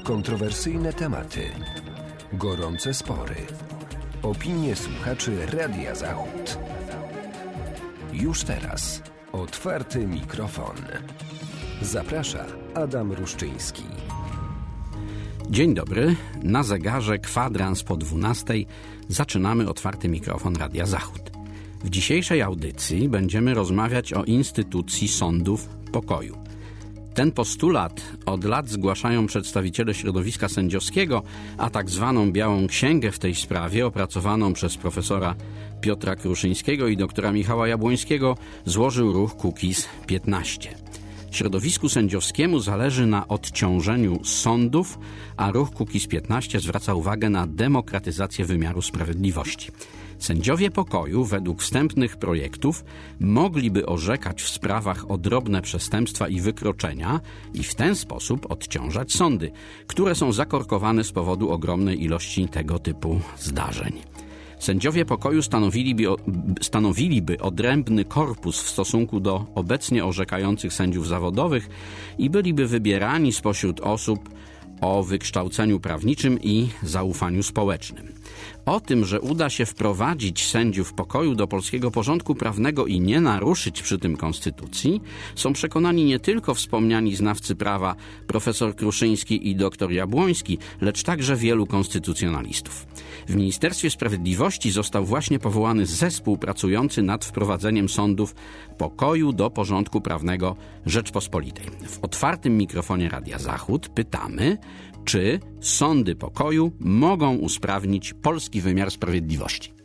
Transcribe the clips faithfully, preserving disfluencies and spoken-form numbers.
Kontrowersyjne tematy, gorące spory, opinie słuchaczy Radia Zachód. Już teraz otwarty mikrofon. Zaprasza Adam Ruszczyński. Dzień dobry, na zegarze kwadrans po dwunastej zaczynamy otwarty mikrofon Radia Zachód. W dzisiejszej audycji będziemy rozmawiać o instytucji sądów pokoju. Ten postulat od lat zgłaszają przedstawiciele środowiska sędziowskiego, a tak zwaną Białą Księgę w tej sprawie, opracowaną przez profesora Piotra Kruszyńskiego i doktora Michała Jabłońskiego, złożył ruch Kukiz piętnaście. Środowisku sędziowskiemu zależy na odciążeniu sądów, a ruch Kukiz piętnaście zwraca uwagę na demokratyzację wymiaru sprawiedliwości. Sędziowie pokoju, według wstępnych projektów, mogliby orzekać w sprawach o drobne przestępstwa i wykroczenia i w ten sposób odciążać sądy, które są zakorkowane z powodu ogromnej ilości tego typu zdarzeń. Sędziowie pokoju stanowiliby, stanowiliby odrębny korpus w stosunku do obecnie orzekających sędziów zawodowych i byliby wybierani spośród osób o wykształceniu prawniczym i zaufaniu społecznym. O tym, że uda się wprowadzić sędziów pokoju do polskiego porządku prawnego i nie naruszyć przy tym konstytucji, są przekonani nie tylko wspomniani znawcy prawa profesor Kruszyński i doktor Jabłoński, lecz także wielu konstytucjonalistów. W Ministerstwie Sprawiedliwości został właśnie powołany zespół pracujący nad wprowadzeniem sądów pokoju do porządku prawnego Rzeczpospolitej. W otwartym mikrofonie Radia Zachód pytamy, czy sądy pokoju mogą usprawnić polski wymiar sprawiedliwości.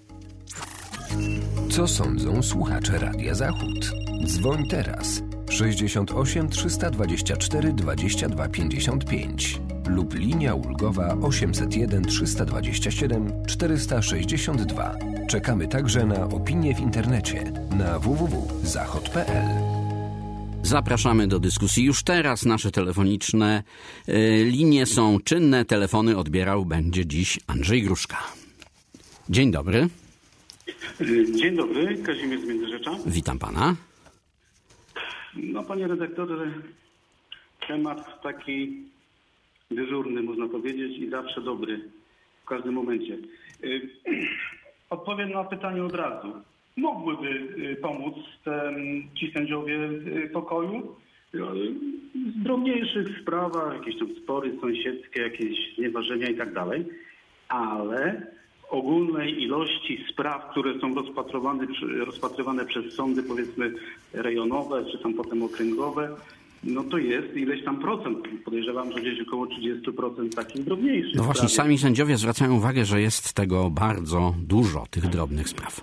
Co sądzą słuchacze Radia Zachód? Dzwoń teraz sześćdziesiąt osiem trzysta dwadzieścia cztery dwadzieścia dwa pięćdziesiąt pięć lub linia ulgowa osiemset jeden trzysta dwadzieścia siedem czterysta sześćdziesiąt dwa. Czekamy także na opinie w internecie na w w w kropka zachod kropka p l. Zapraszamy do dyskusji już teraz. Nasze telefoniczne y, linie są czynne. Telefony odbierał będzie dziś Andrzej Gruszka. Dzień dobry. Dzień dobry, Kazimierz z Międzyrzecza. Witam pana. No panie redaktorze, temat taki dyżurny można powiedzieć i zawsze dobry w każdym momencie. Odpowiem na pytanie od razu. Mogłyby pomóc te, ci sędziowie pokoju w drobniejszych sprawach, jakieś tam spory sąsiedzkie, jakieś znieważenia i tak dalej, ale w ogólnej ilości spraw, które są rozpatrywane, rozpatrywane przez sądy, powiedzmy rejonowe, czy tam potem okręgowe, no to jest ileś tam procent. Podejrzewam, że gdzieś około trzydzieści procent takich drobniejszych. No właśnie, spraw. sami sędziowie zwracają uwagę, że jest tego bardzo dużo, tych drobnych spraw.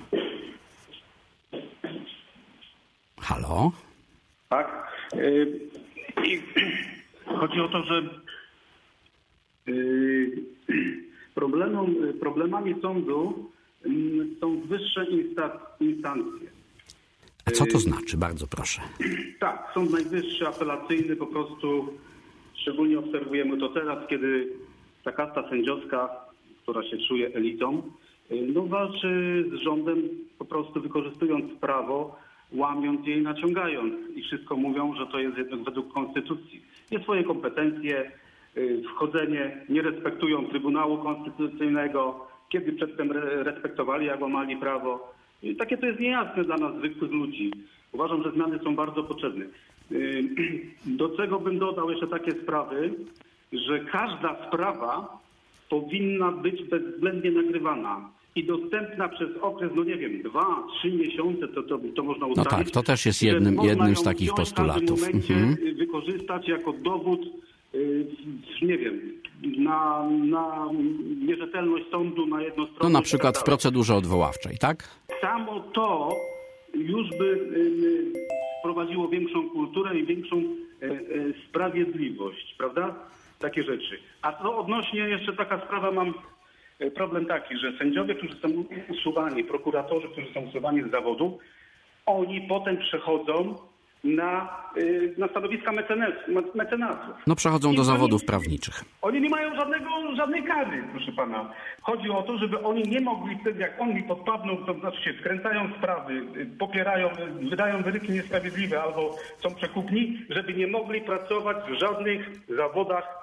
Halo? Tak. I chodzi o to, że problemom, problemami sądu są wyższe instancje. A co to znaczy? Bardzo proszę. Tak, Sąd Najwyższy, apelacyjny, po prostu szczególnie obserwujemy to teraz, kiedy ta kasta sędziowska, która się czuje elitą, no walczy z rządem, po prostu wykorzystując prawo, łamiąc je i naciągając. I wszystko mówią, że to jest jednak według konstytucji. Nie swoje kompetencje, wchodzenie, nie respektują Trybunału Konstytucyjnego, kiedy przedtem respektowali, jak łamali prawo. I takie to jest niejasne dla nas, zwykłych ludzi. Uważam, że zmiany są bardzo potrzebne. Do czego bym dodał jeszcze takie sprawy, że każda sprawa powinna być bezwzględnie nagrywana i dostępna przez okres, no nie wiem, dwa, trzy miesiące, to, to, to można ustalić. No tak, to też jest jednym, jednym z takich postulatów. W każdym momencie mhm. wykorzystać jako dowód, nie wiem, na, na nierzetelność sądu na jedną stronę. No na przykład w procedurze odwoławczej, tak? Samo to już by wprowadziło większą kulturę i większą sprawiedliwość, prawda? Takie rzeczy. A to odnośnie jeszcze taka sprawa, mam problem taki, że sędziowie, którzy są usuwani, prokuratorzy, którzy są usuwani z zawodu, oni potem przechodzą na, na stanowiska mecenasów. No przechodzą I do oni, zawodów prawniczych. Oni nie mają żadnego, żadnej kary, proszę pana. Chodzi o to, żeby oni nie mogli wtedy, jak oni podpadną, to znaczy się wkręcają sprawy, popierają, wydają wyroki niesprawiedliwe albo są przekupni, żeby nie mogli pracować w żadnych zawodach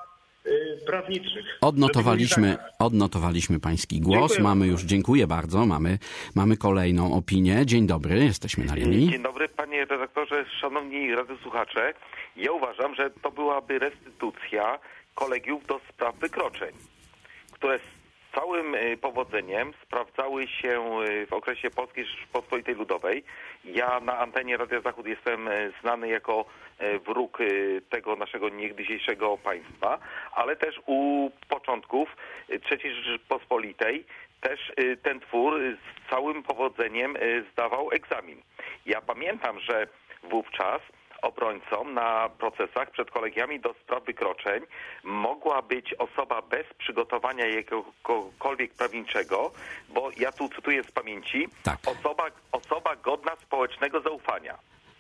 prawniczych. Odnotowaliśmy, odnotowaliśmy pański głos. Dziękuję mamy bardzo. już, dziękuję bardzo, mamy, mamy kolejną opinię. Dzień dobry, jesteśmy na linii. Dzień dobry, panie redaktorze, szanowni radiosłuchacze. Ja uważam, że to byłaby restytucja kolegiów do spraw wykroczeń, które z całym powodzeniem sprawdzały się w okresie Polskiej Rzeczypospolitej Ludowej. Ja na antenie Radia Zachód jestem znany jako wróg tego naszego niegdysiejszego państwa, ale też u początków trzeciej Rzeczypospolitej też ten twór z całym powodzeniem zdawał egzamin. Ja pamiętam, że wówczas obrońcą na procesach przed kolegiami do spraw wykroczeń mogła być osoba bez przygotowania jakiegokolwiek prawniczego, bo ja tu cytuję z pamięci, Tak. osoba, osoba godna społecznego zaufania.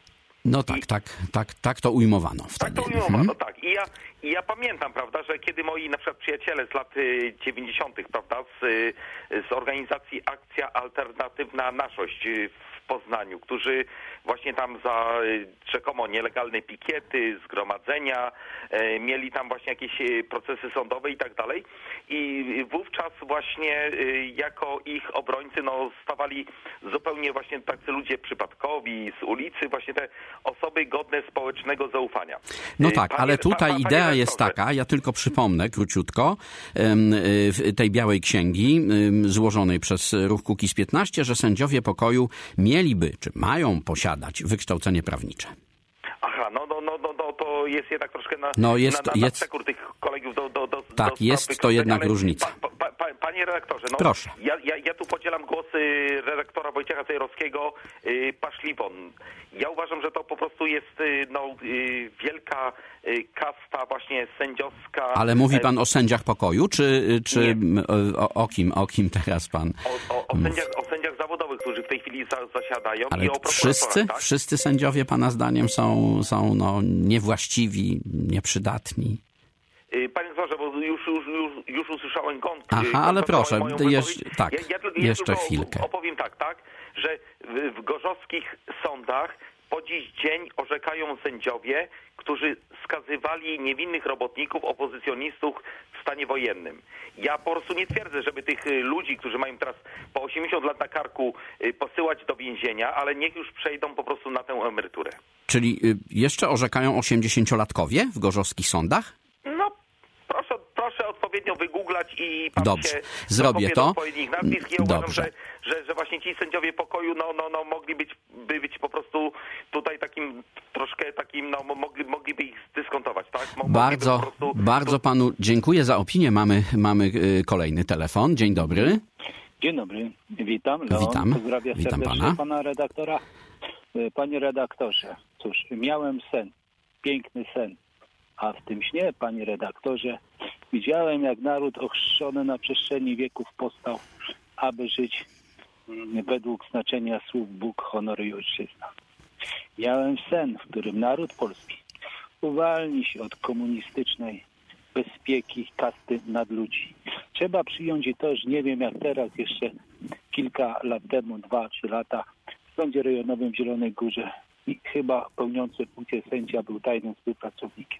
No tak, I- tak, tak, tak to ujmowano wtedy. Tak to ujmowano, tak. I ja, I ja pamiętam, prawda, że kiedy moi na przykład przyjaciele z lat y, dziewięćdziesiątych, prawda, z, y, z organizacji Akcja Alternatywna Naszość y, w Poznaniu, którzy właśnie tam za y, rzekomo nielegalne pikiety, zgromadzenia, y, mieli tam właśnie jakieś y, procesy sądowe i tak dalej. I wówczas właśnie y, jako ich obrońcy no, stawali zupełnie właśnie tacy ludzie przypadkowi, z ulicy, właśnie te osoby godne społecznego zaufania. No Y, tak, panie- ale tutaj pa- pa- idea panie jest redaktorze, taka, ja tylko przypomnę króciutko, em, y, tej białej księgi em, złożonej przez ruch Kukiz piętnaście, że sędziowie pokoju mieliby, czy mają posiadać wykształcenie prawnicze. Aha, no, no, no, no, no to jest jednak troszkę na, No jest- na, na, na jest- przekór tych kolegów do, do, do Tak, do jest spraw to jednak wykroczeń, ale różnica. Pa, pa, pa, panie redaktorze, no, Proszę. Ja, ja, ja tu podzielam głosy redaktora Wojciecha Cejrowskiego, y, Paszliwon. Ja uważam, że to po prostu jest y, no, y, wielka y, kasta właśnie sędziowska. Ale mówi e, pan o sędziach pokoju, czy, czy Nie. m, o, o kim, o kim teraz pan? O, o, o, sędziach, o sędziach zawodowych, którzy w tej chwili za, zasiadają Ale i o prokuratorach, wszyscy, tak? wszyscy sędziowie pana zdaniem są, są no, niewłaściwi, nieprzydatni. Y, Panie doktorze, bo już, już, już, już usłyszałem kąt. Aha, y, ale kąt- proszę, moją to wypowiedź. jeszcze- tak, ja, ja, tylko- ja jeszcze tylko chwilkę. opowiem tak, tak, że w, w gorzowskich sądach po dziś dzień orzekają sędziowie, którzy skazywali niewinnych robotników, opozycjonistów w stanie wojennym. Ja po prostu nie twierdzę, żeby tych y, ludzi, którzy mają teraz po osiemdziesiąt lat na karku, y, posyłać do więzienia, ale niech już przejdą po prostu na tę emeryturę. Czyli y, jeszcze orzekają osiemdziesięciolatkowie w gorzowskich sądach? No, proszę, proszę odpowiednio wygooglać i pan Dobrze, się zrobię dokopie to. do odpowiednich nazwisk. Ja uważam, Dobrze. że, że, że właśnie ci sędziowie pokoju no, no, no, mogli być, by być po prostu tutaj takim troszkę takim, no mo- mogli, mogliby ich zdyskontować, tak? Mo- mogliby Bardzo, po prostu- bardzo panu dziękuję za opinię. Mamy, mamy y, kolejny telefon. Dzień dobry. Dzień dobry, witam. Leon, Witam. pozdrawiam Witam serdecznie pana. pana redaktora. E, Panie redaktorze, cóż, miałem sen, piękny sen, a w tym śnie, panie redaktorze, widziałem, jak naród ochrzczony na przestrzeni wieków powstał, aby żyć mm, według znaczenia słów Bóg, honor i ojczyzna. Miałem sen, w którym naród polski uwalni się od komunistycznej bezpieki kasty nadludzi. Trzeba przyjąć i to, że nie wiem jak teraz, jeszcze kilka lat temu, dwa, trzy lata, w sądzie rejonowym w Zielonej Górze i chyba pełniący funkcję sędzia był tajnym współpracownikiem.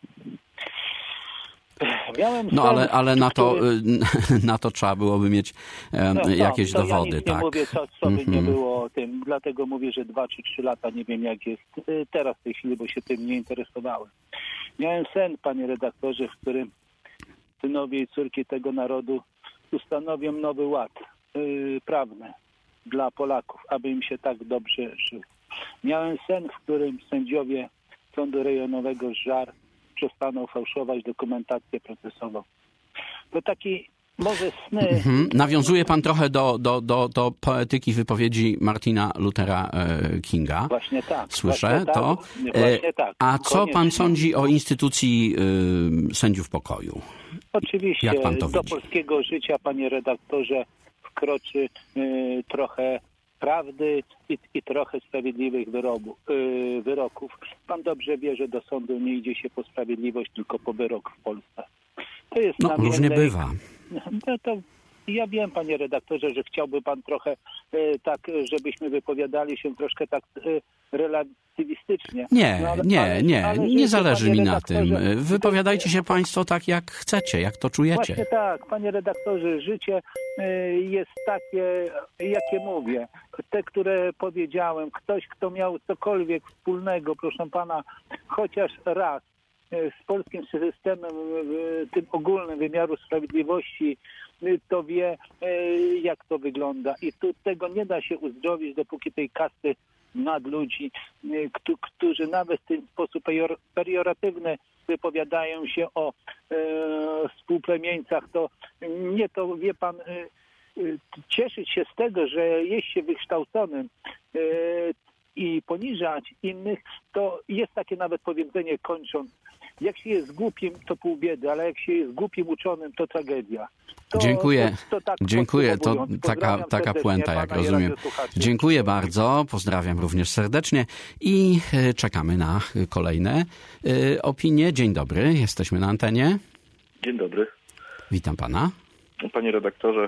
Miałem No sen, ale, ale na, to, który- y, na to trzeba byłoby mieć e, No, jakieś to dowody. Ja nic tak. nie mówię, co, co by nie Mhm. było o tym. Dlatego mówię, że dwa czy trzy lata, nie wiem jak jest y, teraz w tej chwili, bo się tym nie interesowałem. Miałem sen, panie redaktorze, w którym synowie i córki tego narodu ustanowią nowy ład y, prawny dla Polaków, aby im się tak dobrze żyło. Miałem sen, w którym sędziowie Sądu Rejonowego Żar przestaną fałszować dokumentację procesową. To taki może sny... Mhm. Nawiązuje pan trochę do, do, do, do poetyki wypowiedzi Martina Luthera e, Kinga. Właśnie tak. Słyszę właśnie tak, to. Właśnie E, tak. A co pan Koniecznie. sądzi o instytucji y, sędziów pokoju? Oczywiście Jak pan to do widzi? polskiego życia, panie redaktorze, wkroczy y, trochę prawdy i, i trochę sprawiedliwych wyrobu, y, wyroków. Pan dobrze wie, że do sądu nie idzie się po sprawiedliwość, tylko po wyrok w Polsce. To jest No, namienne różnie i- bywa. No, to Ja wiem, panie redaktorze, że chciałby pan trochę e, tak, żebyśmy wypowiadali się troszkę tak e, relatywistycznie. Nie, no, ale, nie, ale, nie, ale, nie zależy mi na tym. redaktorze, Wypowiadajcie się państwo tak, jak chcecie, jak to czujecie. Właśnie tak, panie redaktorze, życie y, jest takie, jakie mówię. Te, które powiedziałem, ktoś, kto miał cokolwiek wspólnego, proszę pana, chociaż raz y, z polskim systemem, y, tym ogólnym wymiaru sprawiedliwości, y, to wie, y, jak to wygląda. I tu tego nie da się uzdrowić, dopóki tej kasty nadludzi, y, któ- którzy nawet w ten sposób pejor- pejoratywny wypowiadają się o e, współplemieńcach, to nie to, wie pan, e, e, cieszyć się z tego, że jest się wykształconym e, i poniżać innych, to jest takie nawet powiedzenie kończąc, jak się jest głupim, to pół biedy, ale jak się jest głupim uczonym, to tragedia. To, Dziękuję. To, to tak Dziękuję. To podsumowując, taka, pozdrawiam taka serdecznie puenta, jak pana i rozumiem. radiosłuchaczy. Dziękuję bardzo. Pozdrawiam również serdecznie i e, czekamy na e, kolejne e, opinie. Dzień dobry. Jesteśmy na antenie. Dzień dobry. Witam pana. Panie redaktorze,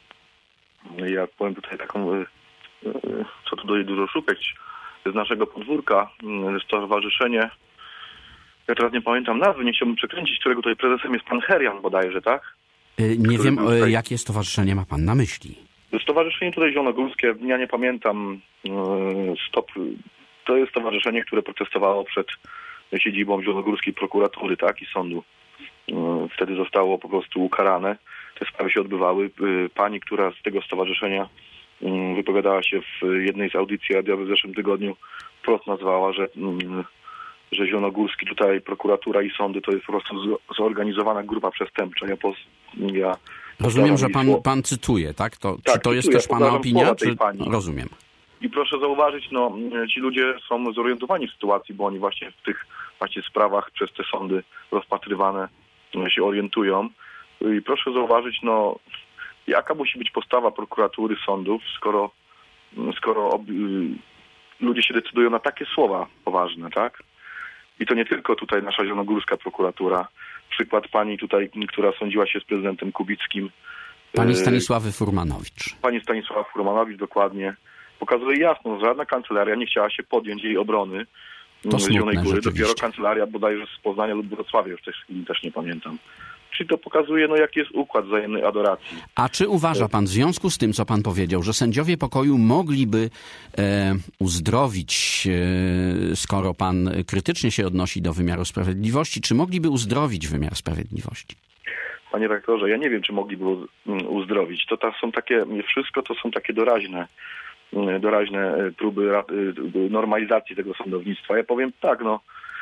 ja powiem tutaj taką, e, e, co tu dość dużo szukać, z naszego podwórka, e, stowarzyszenie, ja teraz nie pamiętam nazwy, nie chciałbym przekręcić, którego tutaj prezesem jest pan Herian bodajże, tak? E, Nie wiem, był e, tutaj- jakie stowarzyszenie ma pan na myśli. Stowarzyszenie tutaj zielonogórskie, ja nie pamiętam, e, stop, to jest stowarzyszenie, które protestowało przed siedzibą zielonogórskiej prokuratury, tak, i sądu. E, Wtedy zostało po prostu ukarane. Te sprawy się odbywały. E, Pani, która z tego stowarzyszenia mm, wypowiadała się w jednej z audycji radiowych w zeszłym tygodniu, wprost nazwała, że, mm, że Zielonogórski tutaj prokuratura i sądy to jest po prostu z- zorganizowana grupa przestępcza. Ja, pos, ja Rozumiem, że powtarzam pan, sło- pan cytuje, tak? To, Tak, czy to jest cytuję, też pana powtarzam opinia? słowa tej Czy... pani. Rozumiem. I proszę zauważyć, no ci ludzie są zorientowani w sytuacji, bo oni właśnie w tych właśnie sprawach przez te sądy rozpatrywane no, się orientują. I proszę zauważyć, no jaka musi być postawa prokuratury, sądów, skoro, skoro ob, ludzie się decydują na takie słowa poważne, tak? I to nie tylko tutaj nasza zielonogórska prokuratura. Przykład pani tutaj, która sądziła się z prezydentem Kubickim. Pani e, Stanisławy Furmanowicz. Pani Stanisława Furmanowicz dokładnie pokazuje jasno, że żadna kancelaria nie chciała się podjąć jej obrony To z smutne Zielonej Góry. rzeczywiście. Dopiero kancelaria bodajże z Poznania lub Wrocławia, już też, też nie pamiętam. Czyli to pokazuje, no jaki jest układ wzajemnej adoracji. A czy uważa pan w związku z tym, co pan powiedział, że sędziowie pokoju mogliby e, uzdrowić, e, skoro pan krytycznie się odnosi do wymiaru sprawiedliwości, czy mogliby uzdrowić wymiar sprawiedliwości? Panie rektorze, ja nie wiem, czy mogliby uz- uzdrowić. To, to są takie, wszystko to są takie doraźne, doraźne próby ra- normalizacji tego sądownictwa. Ja powiem tak, no,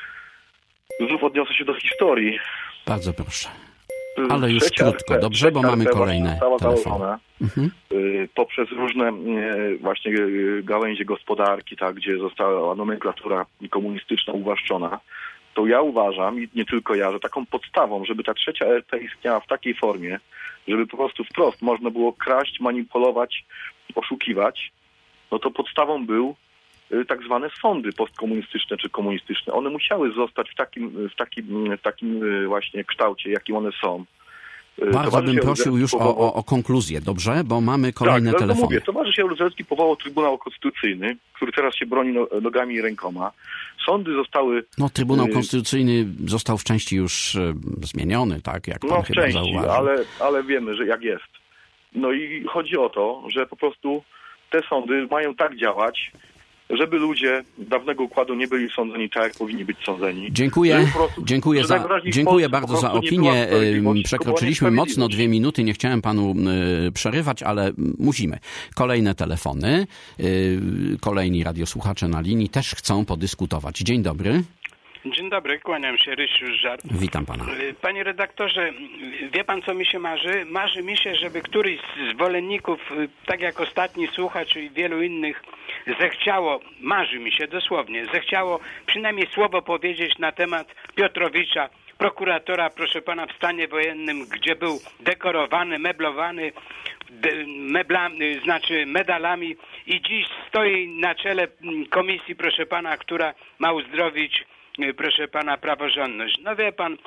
znów odniosę się do historii. Bardzo proszę. Ale już Trzecia krótko, R P, dobrze, bo trzecia mamy R P właśnie kolejne została telefony. założona, Mhm. y, poprzez różne y, właśnie y, gałęzie gospodarki, tak, gdzie została nomenklatura komunistyczna uwłaszczona, to ja uważam, i nie tylko ja, że taką podstawą, żeby ta trzecia R P istniała w takiej formie, żeby po prostu wprost można było kraść, manipulować, oszukiwać, no to podstawą był y, tak zwane sądy postkomunistyczne czy komunistyczne. One musiały zostać w takim, w takim, w takim y, właśnie kształcie, jakim one są. Y, Bardzo Towarzysz bym prosił już o, powołał- o, o konkluzję, dobrze? Bo mamy kolejne tak, tak, to telefony. mówię. Towarzysz Jaruzelski powołał Trybunał Konstytucyjny, który teraz się broni no, nogami i rękoma. Sądy zostały... No, Trybunał y, Konstytucyjny został w części już e, zmieniony, tak? Jak pan No w chyba części, zauważył. ale, ale wiemy, że jak jest. No i chodzi o to, że po prostu te sądy mają tak działać, żeby ludzie dawnego układu nie byli sądzeni tak, jak powinni być sądzeni. Dziękuję, Żeby po prostu- dziękuję, że za, najwyraźniej w dziękuję Polsce bardzo po za prostu nie była opinię. sprawiedliwości, Przekroczyliśmy tylko była mocno dwie minuty, nie chciałem panu y, przerywać, ale musimy. Kolejne telefony, y, kolejni radiosłuchacze na linii też chcą podyskutować. Dzień dobry, Dzień dobry, kłaniam się, Rysiu z Żar. witam pana. Panie redaktorze, wie pan, co mi się marzy? Marzy mi się, żeby któryś z zwolenników, tak jak ostatni słuchacz i wielu innych, zechciało, marzy mi się dosłownie, zechciało przynajmniej słowo powiedzieć na temat Piotrowicza, prokuratora, proszę pana, w stanie wojennym, gdzie był dekorowany, meblowany, de, mebla, znaczy medalami i dziś stoi na czele komisji, proszę pana, która ma uzdrowić, proszę pana, praworządność. No wie pan,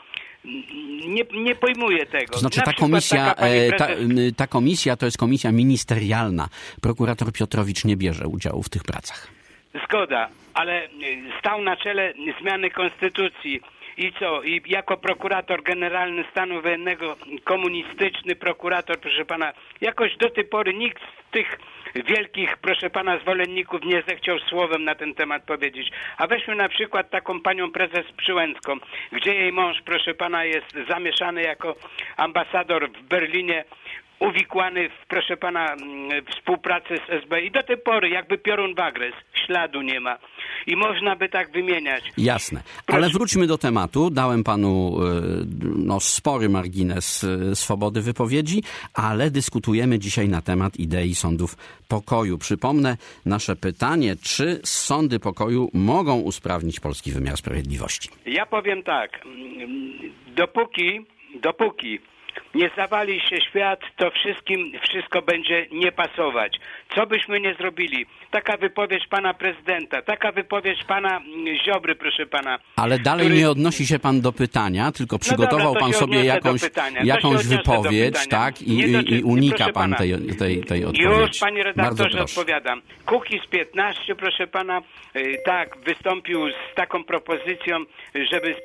Nie, nie pojmuję tego. To znaczy Na ta przykład komisja, taka pani ta, prezes- ta komisja to jest komisja ministerialna. Prokurator Piotrowicz nie bierze udziału w tych pracach. Zgoda, ale stał na czele zmiany konstytucji. I co? I jako prokurator generalny stanu wojennego, komunistyczny prokurator, proszę pana, jakoś do tej pory nikt z tych wielkich, proszę pana, zwolenników nie zechciał słowem na ten temat powiedzieć. A weźmy na przykład taką panią prezes Przyłęcką, gdzie jej mąż, proszę pana, jest zamieszany jako ambasador w Berlinie, uwikłany w, proszę pana, współpracę z S B i do tej pory jakby piorun w agres, śladu nie ma. I można by tak wymieniać. Jasne. Proszę. Ale wróćmy do tematu. Dałem panu no, spory margines swobody wypowiedzi, ale dyskutujemy dzisiaj na temat idei sądów pokoju. Przypomnę nasze pytanie, czy sądy pokoju mogą usprawnić polski wymiar sprawiedliwości? Ja powiem tak, dopóki, dopóki nie zawali się świat, to wszystkim wszystko będzie nie pasować. Co byśmy nie zrobili? Taka wypowiedź pana prezydenta, taka wypowiedź pana Ziobry, proszę pana. Ale dalej który... nie odnosi się pan do pytania, tylko przygotował no dobra, pan sobie jakąś, jakąś wypowiedź, tak? I, i, i unika pan pana. tej, tej, tej odpowiedzi. Już, panie redaktorze, odpowiadam. Kukiz piętnaście, proszę pana, tak, wystąpił z taką propozycją, żeby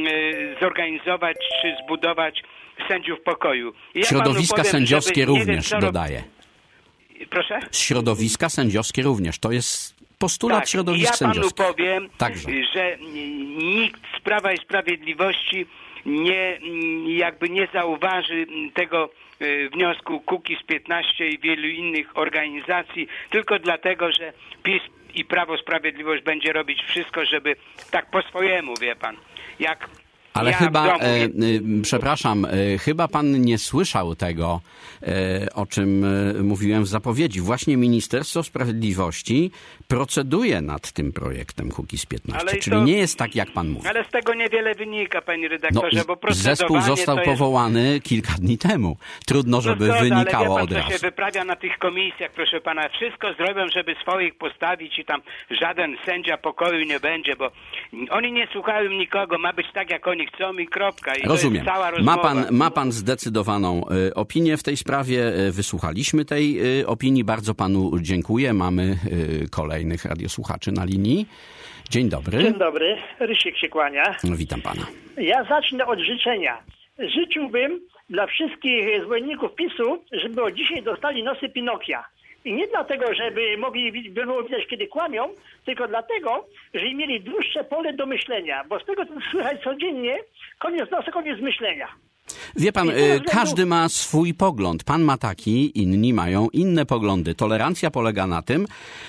zorganizować czy zbudować sędziów pokoju. Ja Środowiska powiem, sędziowskie żeby, również, wiem, dodaję. Proszę? Środowiska sędziowskie również. To jest postulat tak, środowisk ja sędziowskich. Ja panu powiem, Także. że nikt z Prawa i Sprawiedliwości nie, jakby nie zauważy tego wniosku Kukiz piętnaście i wielu innych organizacji, tylko dlatego, że PiS i Prawo i Sprawiedliwość będzie robić wszystko, żeby tak po swojemu, wie pan, jak Ale ja chyba, e, e, przepraszam, e, chyba pan nie słyszał tego, e, o czym e, mówiłem w zapowiedzi. Właśnie Ministerstwo Sprawiedliwości proceduje nad tym projektem Kukiz piętnaście, ale czyli to, nie jest tak, jak pan mówi. Ale z tego niewiele wynika, panie redaktorze, no, bo procedowanie zespół został to jest... powołany kilka dni temu. Trudno, żeby no zgoda, wynikało ale od wie pan, razu. co się wyprawia na tych komisjach, proszę pana. Wszystko zrobią, żeby swoich postawić i tam żaden sędzia pokoju nie będzie, bo oni nie słuchają nikogo. Ma być tak, jak oni chcą i kropka. I Rozumiem. To jest cała ma, rozmowa. pan, ma pan zdecydowaną y, opinię w tej sprawie. Y, wysłuchaliśmy tej y, opinii. Bardzo panu dziękuję. Mamy y, kolejnych radiosłuchaczy na linii. Dzień dobry. Dzień dobry. Rysiek się kłania. Witam pana. Ja zacznę od życzenia. Życzyłbym dla wszystkich zwolenników PiSu, żeby od dzisiaj dostali nosy Pinokia. I nie dlatego, żeby mogli było widać, kiedy kłamią, tylko dlatego, że mieli dłuższe pole do myślenia. Bo z tego, co słychać codziennie, koniec nosa, koniec myślenia. Wie pan, względu... każdy ma swój pogląd. Pan ma taki, inni mają inne poglądy. Tolerancja polega na tym,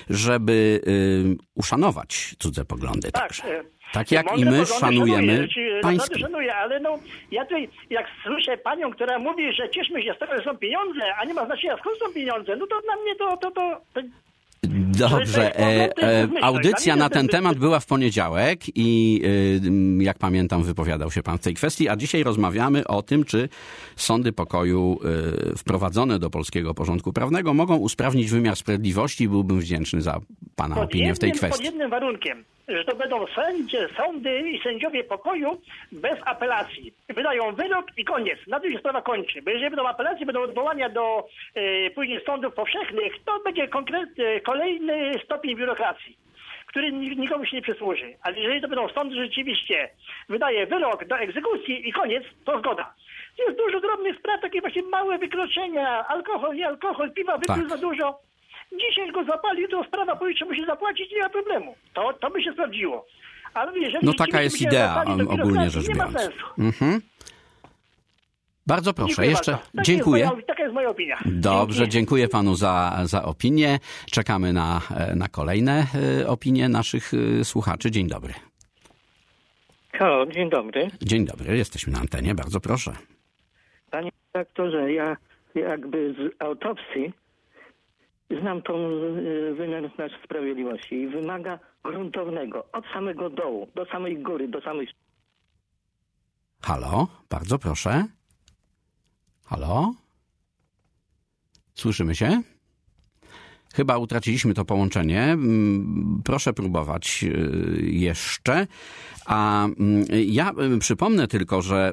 żeby y, uszanować cudze poglądy tak, także. Tak jak mądre i my szanujemy szanujemy pańskie. Szanuję, ale no, ja tutaj, jak słyszę panią, która mówi, że cieszmy się z tego, że są pieniądze, a nie ma znaczenia, skąd są pieniądze, no to dla mnie to... to, to, to... Dobrze, e, e, audycja na ten temat była w poniedziałek i e, jak pamiętam wypowiadał się pan w tej kwestii, a dzisiaj rozmawiamy o tym, czy sądy pokoju e, wprowadzone do polskiego porządku prawnego mogą usprawnić wymiar sprawiedliwości. Byłbym wdzięczny za pana pod opinię w tej jednym, kwestii. Pod jednym warunkiem, że to będą sędzie, sądy i sędziowie pokoju bez apelacji. Wydają wyrok i koniec. Na tym się sprawa kończy. Bo jeżeli będą apelacje, będą odwołania do e, później sądów powszechnych, to będzie konkretny, kolejny stopień biurokracji, który nikomu się nie przysłuży. Ale jeżeli to będą sądy rzeczywiście, wydaje wyrok do egzekucji i koniec, to zgoda. Jest dużo drobnych spraw, takie właśnie małe wykroczenia, alkohol, nie alkohol, piwa wypił tak. za dużo. Dzisiaj go zapali, to sprawa pojutrze musi zapłacić, nie ma problemu. To, to by się sprawdziło. Ale jeżeli no taka jest idea ogólnie rzecz biorąc. Mhm. Bardzo proszę, dziękuję jeszcze bardzo. Tak dziękuję. Jest moja, taka jest moja opinia. Dobrze, Dzięki. dziękuję panu za, za opinię. Czekamy na, na kolejne opinie naszych słuchaczy. Dzień dobry. Halo, dzień dobry. Dzień dobry, jesteśmy na antenie, bardzo proszę. Panie redaktorze, ja jakby z autopsji znam tą wymiar sprawiedliwości i wymaga gruntownego, od samego dołu, do samej góry, do samej... Halo, bardzo proszę. Halo? Słyszymy się? Chyba utraciliśmy to połączenie. Proszę próbować jeszcze. A ja przypomnę tylko, że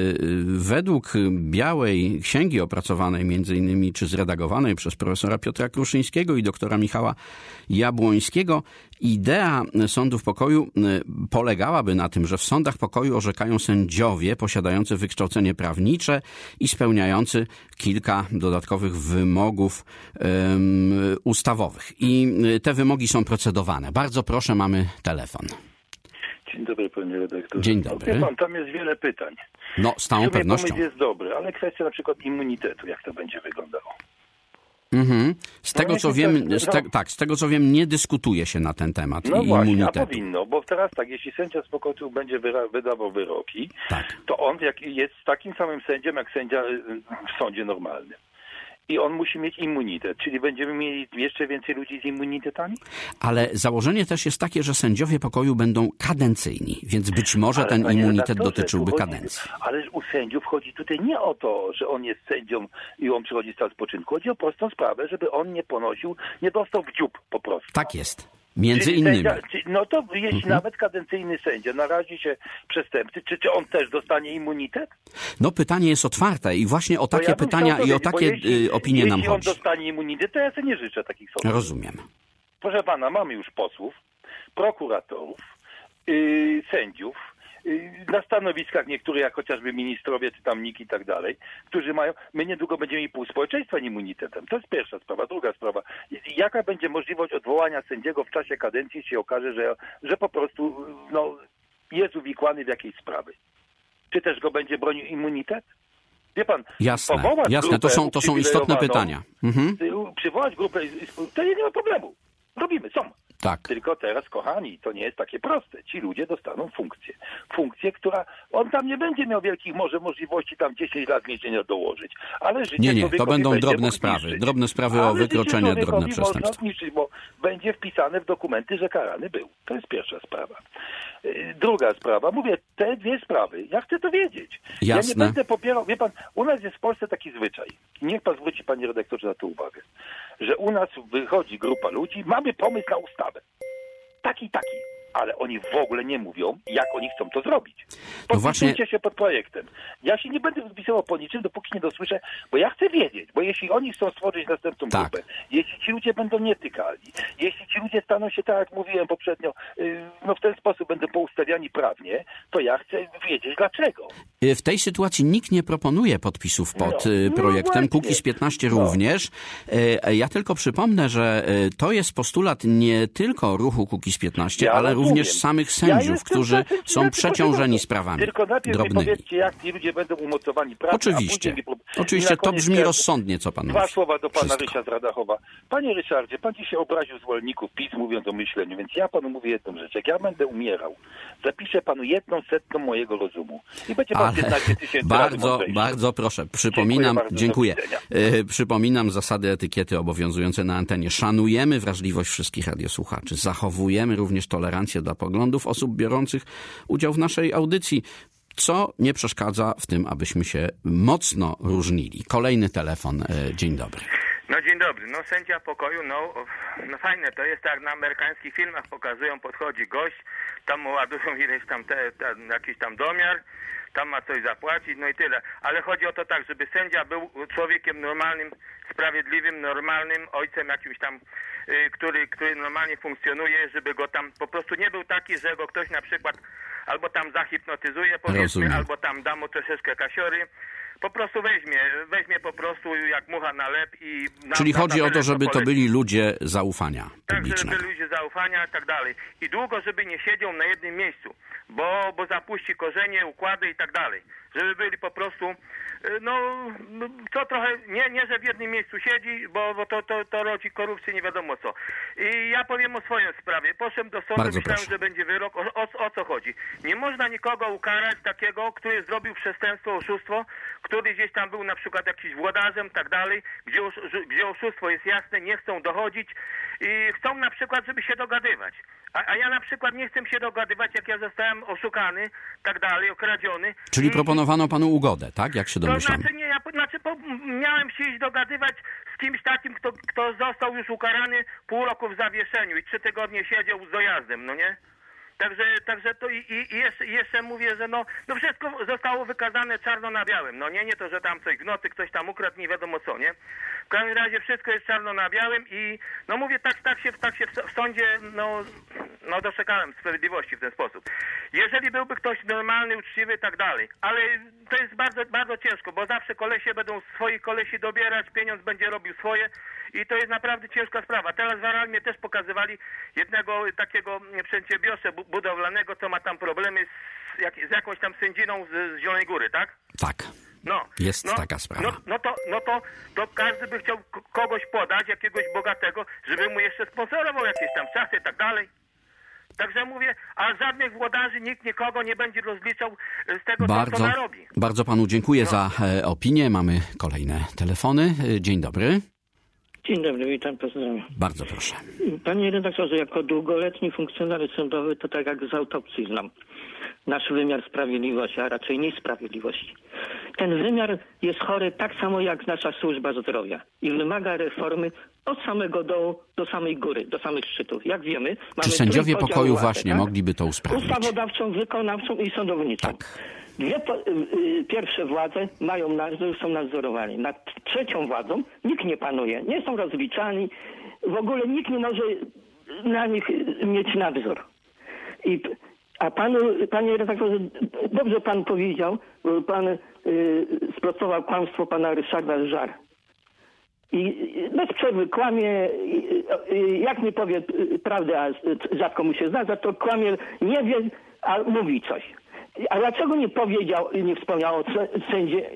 według Białej Księgi opracowanej między innymi czy zredagowanej przez profesora Piotra Kruszyńskiego i doktora Michała Jabłońskiego, idea sądów pokoju polegałaby na tym, że w sądach pokoju orzekają sędziowie posiadający wykształcenie prawnicze i spełniający kilka dodatkowych wymogów um, ustawowych. I te wymogi są procedowane. Bardzo proszę, mamy telefon. Dzień dobry, panie redaktorze. Dzień dobry. Wie pan, tam jest wiele pytań. No, z całą pewnością. Pomysł jest dobry, ale kwestia na przykład immunitetu, jak to będzie wyglądało. Mhm. Z tego, no, co wiem, tak, z te, tak, z tego co wiem, nie dyskutuje się na ten temat no właśnie, immunitetu. a powinno, bo teraz tak, jeśli sędzia z pokoju będzie wyra- wydawał wyroki, tak. to on jak jest takim samym sędzią, jak sędzia w sądzie normalnym. I on musi mieć immunitet, czyli będziemy mieli jeszcze więcej ludzi z immunitetami? Ale założenie też jest takie, że sędziowie pokoju będą kadencyjni, więc być może ale ten immunitet dotyczyłby chodzi, kadencji. Ale u sędziów chodzi tutaj nie o to, że on jest sędzią i on przychodzi z spoczynku. Chodzi o prostą sprawę, żeby on nie ponosił, nie dostał w dziób po prostu. Tak jest. Między czyli innymi. Sędzia, no to jeśli mhm. nawet kadencyjny sędzia narazi się przestępcy, czy, czy on też dostanie immunitet? No pytanie jest otwarte i właśnie o takie ja pytania i o takie jeśli, opinie jeśli nam on chodzi. dostanie immunitet, to ja sobie nie życzę takich sądów. Rozumiem. Proszę pana, mamy już posłów, prokuratorów, yy, sędziów, na stanowiskach niektórych, jak chociażby ministrowie, czy tam NIK i tak dalej, którzy mają, my niedługo będziemy mieli pół społeczeństwa immunitetem. To jest pierwsza sprawa. Druga sprawa, jaka będzie możliwość odwołania sędziego w czasie kadencji, jeśli okaże, że, że po prostu no, jest uwikłany w jakiejś sprawy. Czy też go będzie bronił immunitet? Wie pan, jasne, jasne. To są, to są istotne pytania. Mhm. Przywołać grupę, to nie ma problemu. Robimy, są. Tak. Tylko teraz, kochani, to nie jest takie proste. Ci ludzie dostaną funkcję. Funkcję, która... On tam nie będzie miał wielkich może możliwości tam dziesięć lat więzienia dołożyć. Ale życie nie, nie, to będą drobne sprawy. Zniszczyć. Drobne sprawy ale o wykroczenie, drobne przestępstwa. Można zniszczyć, bo będzie wpisane w dokumenty, że karany był. To jest pierwsza sprawa. Druga sprawa. Mówię, te dwie sprawy. Ja chcę to wiedzieć. Jasne. Ja nie będę popierał... Wie pan, u nas jest w Polsce taki zwyczaj. Niech pan zwróci, panie redaktorze, na to uwagę. Że u nas wychodzi grupa ludzi, mamy pomysł na ustawę. Taki, taki. Ale oni w ogóle nie mówią, jak oni chcą to zrobić. Podpisujcie no właśnie... się pod projektem. Ja się nie będę podpisywał po niczym, dopóki nie dosłyszę, bo ja chcę wiedzieć, bo jeśli oni chcą stworzyć następną tak. grupę, jeśli ci ludzie będą nietykali, jeśli ci ludzie staną się, tak jak mówiłem poprzednio, no w ten sposób będą poustawiani prawnie, to ja chcę wiedzieć dlaczego. W tej sytuacji nikt nie proponuje podpisów pod no, projektem, no Kukiz piętnaście no. również. Ja tylko przypomnę, że to jest postulat nie tylko ruchu Kukiz piętnaście, ja ale również również samych sędziów, ja którzy są przeciążeni sprawami Tylko najpierw drobnymi. mi powiedzcie, jak ci ludzie będą umocowani prawnie. Oczywiście. Mi... Oczywiście, to brzmi rozsądnie, co pan Dwa mówi. słowa do pana Wszystko. Rysia z Radachowa. Panie Ryszardzie, pan dzisiaj obraził zwolenników PiS, mówiąc o myśleniu, więc ja panu mówię jedną rzecz. Jak ja będę umierał, zapiszę panu jedną setną mojego rozumu i będzie pan piętnaście tysięcy Bardzo, bardzo proszę. Przypominam, dziękuję. dziękuję. Przypominam zasady etykiety obowiązujące na antenie. Szanujemy wrażliwość wszystkich radiosłuchaczy. Zachowujemy również tolerancję dla poglądów osób biorących udział w naszej audycji, co nie przeszkadza w tym, abyśmy się mocno różnili. Kolejny telefon. Dzień dobry. No dzień dobry. No sędzia pokoju, no, no fajne to jest, tak na amerykańskich filmach pokazują, podchodzi gość, tam mu ładują ileś tam te, te, jakiś tam domiar, tam ma coś zapłacić, no i tyle. Ale chodzi o to tak, żeby sędzia był człowiekiem normalnym, sprawiedliwym, normalnym, ojcem jakimś tam, y, który, który normalnie funkcjonuje, żeby go tam po prostu nie był taki, że go ktoś na przykład albo tam zahipnotyzuje, powiedzmy, Rozumiem. albo tam da mu troszeczkę kasiory. Po prostu weźmie, weźmie po prostu jak mucha na lep i... Na, Czyli na, chodzi na o to, żeby to poleci. byli ludzie zaufania publicznego. Tak, żeby ludzie zaufania i tak dalej. I długo, żeby nie siedział na jednym miejscu, bo, bo zapuści korzenie, układy i tak dalej. Żeby byli po prostu, no, to trochę, nie, nie że w jednym miejscu siedzi, bo, bo to, to, to rodzi korupcję, nie wiadomo co. I ja powiem o swojej sprawie. Poszedłem do sądu, Bardzo myślałem, proszę. że będzie wyrok. O, o, o co chodzi? Nie można nikogo ukarać takiego, który zrobił przestępstwo, oszustwo, który gdzieś tam był na przykład jakiś włodarzem, tak dalej, gdzie, gdzie oszustwo jest jasne, nie chcą dochodzić i chcą na przykład, żeby się dogadywać. A, a ja na przykład nie chcę się dogadywać, jak ja zostałem oszukany, tak dalej, okradziony. Czyli I, proponowali zaproponowano panu ugodę, tak? Jak się domyślam. To znaczy nie, ja znaczy, po, miałem się iść dogadywać z kimś takim, kto, kto został już ukarany pół roku w zawieszeniu i trzy tygodnie siedział z dojazdem, no nie? Także, także to i, i, i jeszcze, jeszcze mówię, że no, no wszystko zostało wykazane czarno na białym. No nie, nie to, że tam coś w nocy ktoś tam ukradł, nie wiadomo co, nie? W każdym razie wszystko jest czarno na białym i no mówię, tak, tak się, tak się w sądzie no, no doszukałem sprawiedliwości w ten sposób. Jeżeli byłby ktoś normalny, uczciwy i tak dalej, ale to jest bardzo, bardzo ciężko, bo zawsze kolesie będą swoich kolesi dobierać, pieniądz będzie robił swoje i to jest naprawdę ciężka sprawa. Teraz w Aralmie też pokazywali jednego takiego przedsiębiorcę budowlanego, co ma tam problemy z, jak, z jakąś tam sędziną z, z Zielonej Góry, tak? Tak. No, jest no, taka sprawa. No, no, to, no to, to każdy by chciał kogoś podać, jakiegoś bogatego, żeby mu jeszcze sponsorował jakieś tam czasy i tak dalej. Także mówię, a żadnych włodarzy, nikt nikogo nie będzie rozliczał z tego, bardzo, co ona robi. Bardzo panu dziękuję no. za e, opinię. Mamy kolejne telefony. Dzień dobry. Dzień dobry, witam, pozdrawiam. Bardzo proszę. Panie redaktorze, jako długoletni funkcjonariusz sądowy, to tak jak z autopsji znam nasz wymiar sprawiedliwości, a raczej niesprawiedliwości. Ten wymiar jest chory tak samo jak nasza służba zdrowia i wymaga reformy od samego dołu do samej góry, do samych szczytów. Jak wiemy, mamy Czy sędziowie pokoju władzy, właśnie tak? mogliby to usprawnić? Ustawodawczą, wykonawczą i sądowniczą. Tak. Dwie po, y, y, pierwsze władze mają nadzór, są nadzorowani. Nad trzecią władzą nikt nie panuje, nie są rozliczani, w ogóle nikt nie może na nich mieć nadzór. I, a panu, panie redaktorze, dobrze pan powiedział, bo pan y, sprostował kłamstwo pana Ryszarda Żar. I bez przerwy kłamie, jak nie powie prawdę, a rzadko mu się zdarza, to kłamie, nie wie, a mówi coś. A dlaczego nie powiedział, nie wspomniał o sędzie,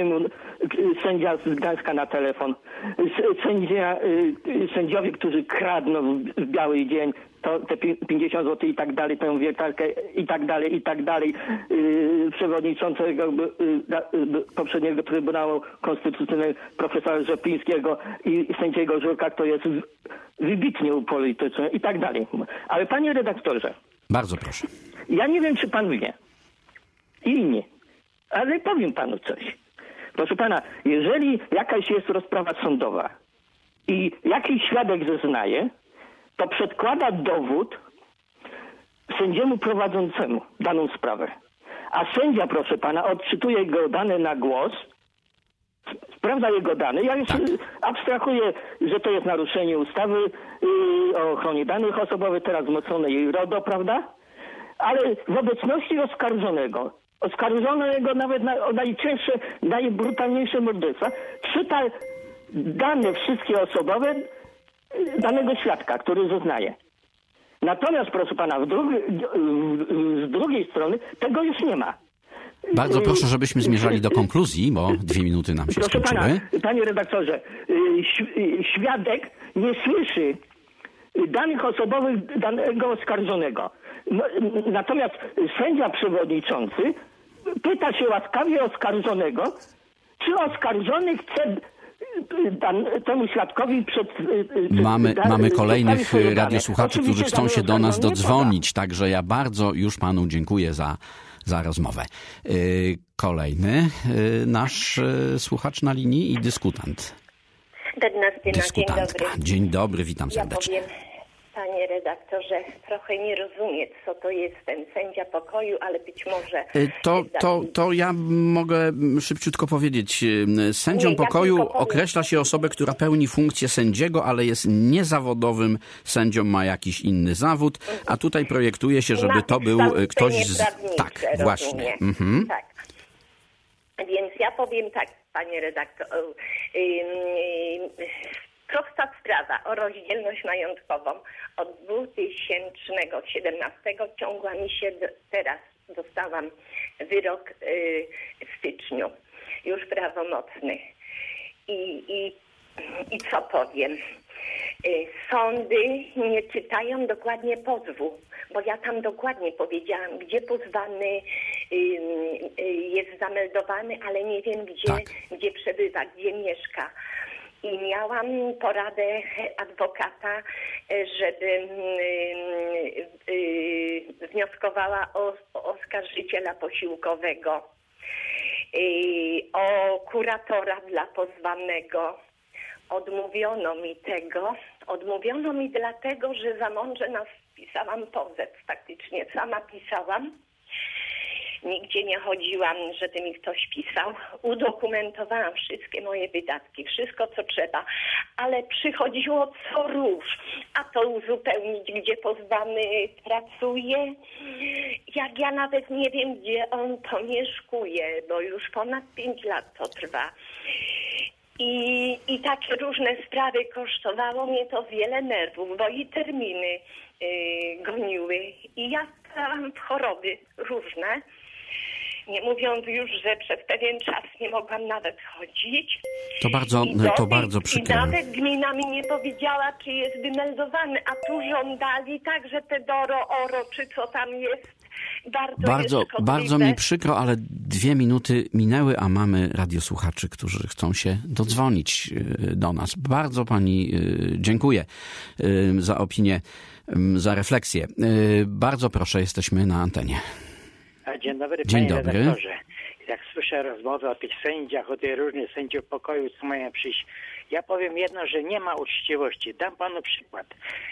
sędzia z Gdańska na telefon, sędzia, sędziowie, którzy kradną w biały dzień, to te pięćdziesiąt złotych i tak dalej, tę wiertarkę i tak dalej, i tak dalej, przewodniczącego poprzedniego Trybunału Konstytucyjnego profesora Rzeplińskiego i sędziego Żurka, kto jest wybitnie upolityczny i tak dalej. Ale panie redaktorze. Bardzo proszę. Ja nie wiem, czy pan wie. I inni. Ale powiem panu coś. Proszę pana, jeżeli jakaś jest rozprawa sądowa i jakiś świadek zeznaje, to przedkłada dowód sędziemu prowadzącemu daną sprawę. A sędzia, proszę pana, odczytuje jego dane na głos, sprawdza jego dane. Ja już tak. abstrahuję, że to jest naruszenie ustawy yy, o ochronie danych osobowych, teraz wzmocnionej RODO, prawda? Ale w obecności oskarżonego, oskarżonego nawet na, o najcięższe, najbrutalniejsze morderstwa, czyta dane wszystkie osobowe danego świadka, który zeznaje. Natomiast, proszę pana, w drugi, z drugiej strony tego już nie ma. Bardzo proszę, żebyśmy zmierzali do konkluzji, bo dwie minuty nam się proszę skończyły. Pana, panie redaktorze, świadek nie słyszy danych osobowych danego oskarżonego. Natomiast sędzia przewodniczący pyta się łaskawie oskarżonego, czy oskarżony chce temu świadkowi przed... Mamy, da, mamy kolejnych swoje radiosłuchaczy, którzy chcą się do nas dodzwonić, także ja bardzo już panu dziękuję za, za rozmowę. Kolejny nasz słuchacz na linii i dyskutant. Dyskutantka. Dzień dobry, witam serdecznie. Ja powiem, panie redaktorze, trochę nie rozumiem, co to jest ten sędzia pokoju, ale być może... To, to, to ja mogę szybciutko powiedzieć. Sędzią nie, pokoju ja określa się osobę, która pełni funkcję sędziego, ale jest niezawodowym sędzią, ma jakiś inny zawód, a tutaj projektuje się, żeby to był ktoś z... Tak, rozumiem. właśnie. Mhm. Tak. Więc ja powiem tak, panie redaktor... Yy, yy, Prosta sprawa o rozdzielność majątkową od dwa tysiące siedemnastego ciągła mi się do, teraz. Dostałam wyrok yy, w styczniu, już prawomocny. I, i, i co powiem? Yy, sądy nie czytają dokładnie pozwu, bo ja tam dokładnie powiedziałam, gdzie pozwany yy, yy, jest zameldowany, ale nie wiem, gdzie, tak. gdzie przebywa, gdzie mieszka. I miałam poradę adwokata, żeby wnioskowała o, o oskarżyciela posiłkowego. o kuratora dla pozwanego. Odmówiono mi tego. Odmówiono mi dlatego, że za mądrze nas pisałam pozew. Faktycznie sama pisałam. Nigdzie nie chodziłam, żeby mi ktoś pisał. Udokumentowałam wszystkie moje wydatki, wszystko co trzeba, ale przychodziło co róż. A to uzupełnić, gdzie pozwany pracuje. Jak ja nawet nie wiem, gdzie on pomieszkuje, bo już ponad pięć lat to trwa. I, I takie różne sprawy kosztowało mnie to wiele nerwów, bo i terminy yy, goniły. I ja stałam w choroby różne. Nie mówiąc już, że przez pewien czas nie mogłam nawet chodzić. To bardzo, I to bardzo przykre. I nawet gmina mi nie powiedziała, czy jest wymeldowany, a tu żądali także te Doro, Oro, czy co tam jest. Bardzo, bardzo, jest bardzo mi przykro, ale dwie minuty minęły, a mamy radiosłuchaczy, którzy chcą się dodzwonić do nas. Bardzo pani dziękuję za opinię, za refleksję. Bardzo proszę, jesteśmy na antenie. Dzień dobry, Dzień panie dobry. redaktorze. Jak słyszę rozmowę o tych sędziach, o tych różnych sędziów pokoju, co mają przyjść, ja powiem jedno, że nie ma uczciwości. Dam panu przykład.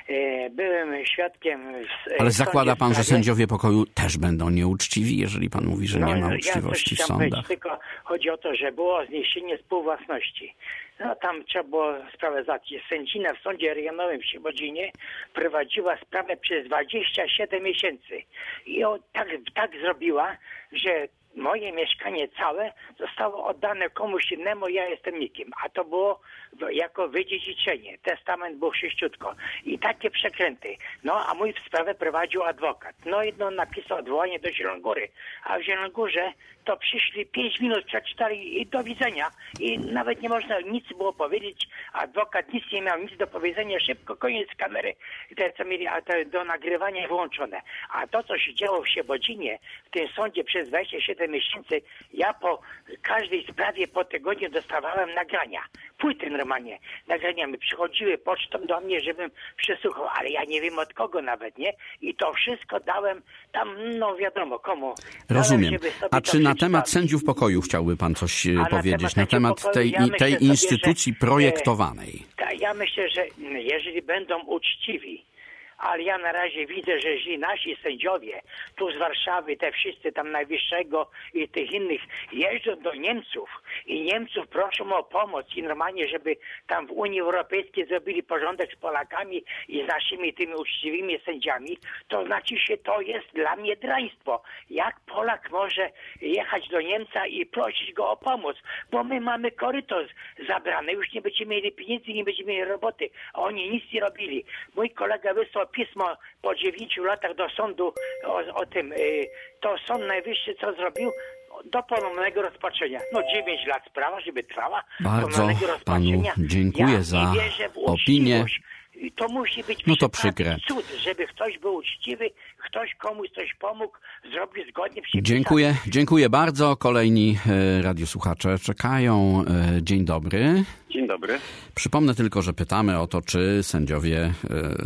Byłem świadkiem w Ale zakłada pan, że sprawie... sędziowie pokoju też będą nieuczciwi, jeżeli pan mówi, że no, nie ma ja uczciwości coś w sądach? powiedzieć, tylko chodzi o to, że było zniesienie współwłasności. No tam trzeba było sprawę załatwić. Sędzina w sądzie rejonowym w Świebodzinie prowadziła sprawę przez dwadzieścia siedem miesięcy. I o, tak, tak zrobiła, że moje mieszkanie całe zostało oddane komuś innemu, ja jestem nikim. A to było jako wydziedziczenie. Testament był sześciutko. I takie przekręty. No, a mój sprawę prowadził adwokat. No i no, napisał odwołanie do Zielonogóry. A w Zielonogórze to przyszli pięć minut, przeczytali i do widzenia. I nawet nie można nic było powiedzieć. Adwokat nic nie miał, nic do powiedzenia. Szybko, koniec kamery. Te, co mieli a te do nagrywania wyłączone. A to, co się działo w Świebodzinie, w tym sądzie przez dwadzieścia siedem miesięcy, ja po każdej sprawie po tygodniu dostawałem nagrania. Płyty normalnie. Nagrania mi przychodziły pocztą do mnie, żebym przesłuchał, ale ja nie wiem od kogo nawet, nie? I to wszystko dałem tam, no wiadomo komu. Rozumiem. Dałem, A czy na temat sędziów pokoju chciałby pan coś A powiedzieć? Na Na temat, temat tej, ja myślę tej sobie, instytucji że, projektowanej? E, ja myślę, że jeżeli będą uczciwi, ale ja na razie widzę, że jeżeli nasi sędziowie tu z Warszawy, te wszyscy tam Najwyższego i tych innych jeżdżą do Niemców i Niemców proszą o pomoc i normalnie, żeby tam w Unii Europejskiej zrobili porządek z Polakami i z naszymi tymi uczciwymi sędziami, to znaczy się to jest dla mnie draństwo. Jak Polak może jechać do Niemca i prosić go o pomoc? Bo my mamy koryto zabrane, już nie będziemy mieli pieniędzy, nie będziemy mieli roboty, a oni nic nie robili. Mój kolega wysłał pismo po dziewięciu latach do sądu o, o tym, y, to Sąd Najwyższy co zrobił? Do ponownego rozpatrzenia. No dziewięć lat sprawa, żeby trwała. Bardzo panu dziękuję ja za nie wierzę w opinię. I to musi być No to przykre. cud, żeby ktoś był uczciwy, ktoś komuś coś pomógł, zrobił zgodnie przepisami. Dziękuję, dziękuję bardzo. Kolejni e, radiosłuchacze czekają. E, dzień dobry. Dzień dobry. Przypomnę tylko, że pytamy o to, czy sędziowie e,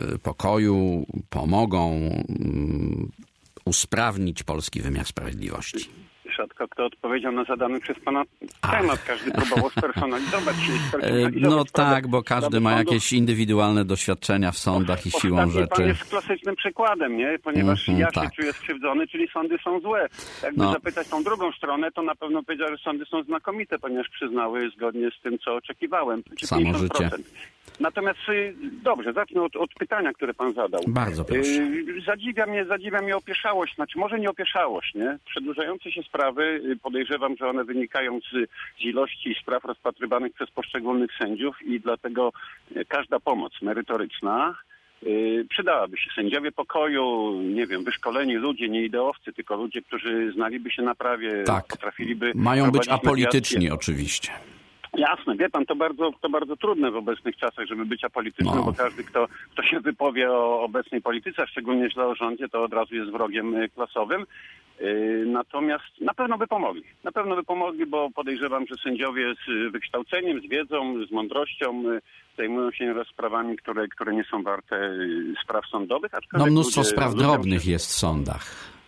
pokoju pomogą mm, usprawnić polski wymiar sprawiedliwości. Rzadko kto odpowiedział na zadany przez pana Ach. temat. Każdy próbował spersonalizować się. No tak, bo każdy ma jakieś indywidualne doświadczenia w sądach i siłą Ostatni rzeczy. Pan jest klasycznym przykładem, nie? Ponieważ mm-hmm, ja tak. się czuję skrzywdzony, czyli sądy są złe. Jakby no. zapytać tą drugą stronę, to na pewno powiedział, że sądy są znakomite, ponieważ przyznały zgodnie z tym, co oczekiwałem. Samo życie. Natomiast dobrze, zacznę od, od pytania, które pan zadał. Bardzo proszę. Yy, zadziwia mnie, zadziwia mnie opieszałość, znaczy może nie opieszałość, nie? Przedłużające się sprawy, podejrzewam, że one wynikają z, z ilości spraw rozpatrywanych przez poszczególnych sędziów i dlatego każda pomoc merytoryczna Yy, przydałaby się. Sędziowie pokoju, nie wiem, wyszkoleni ludzie, nie ideowcy, tylko ludzie, którzy znaliby się na prawie, tak. potrafiliby... Mają być apolityczni mediację. Oczywiście. Jasne, wie pan, to bardzo, to bardzo trudne w obecnych czasach, żeby być apolitycznym, no. bo każdy, kto, kto się wypowie o obecnej polityce, a szczególnie źle o rządzie, to od razu jest wrogiem klasowym. Yy, natomiast na pewno by pomogli. Na pewno by pomogli, bo podejrzewam, że sędziowie z wykształceniem, z wiedzą, z mądrością yy, zajmują się rozprawami, które, które nie są warte yy, spraw sądowych. No mnóstwo ludzie, spraw ludzie drobnych się... jest w sądach.